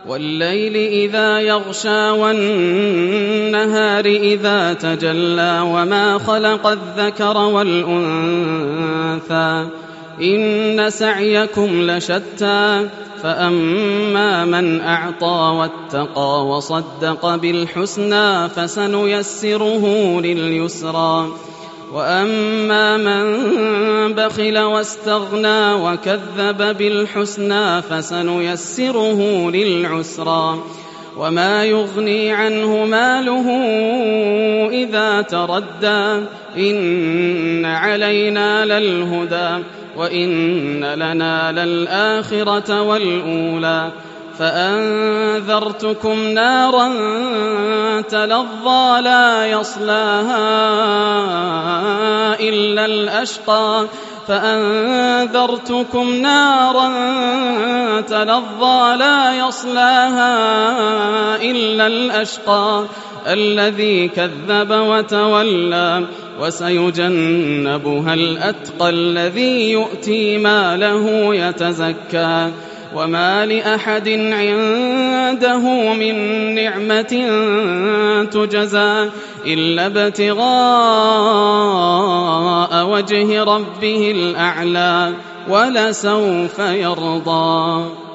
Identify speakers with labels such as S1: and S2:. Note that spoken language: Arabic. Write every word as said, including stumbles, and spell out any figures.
S1: والليل إذا يغشى والنهار إذا تجلى وما خلق الذكر والأنثى إن سعيكم لشتى فأما من أعطى واتقى وصدق بالحسنى فسنيسره لليسرى وأما من بخل واستغنى وكذب بالحسنى فسنيسره للعسرى وما يغني عنه ماله إذا تردى إن علينا للهدى وإن لنا للآخرة والأولى فأنذرتكم نارا تلظى لا يصلاها إلا الأشقى فأنذرتكم نارا تلظى لا يصلاها إلا الأشقى الذي كذب وتولى وسيجنبها الأتقى الذي يؤتي ماله يتزكى وما لأحد عنده من نعمة تجزى إلا ابتغاء وجه ربه الأعلى ولسوف يرضى.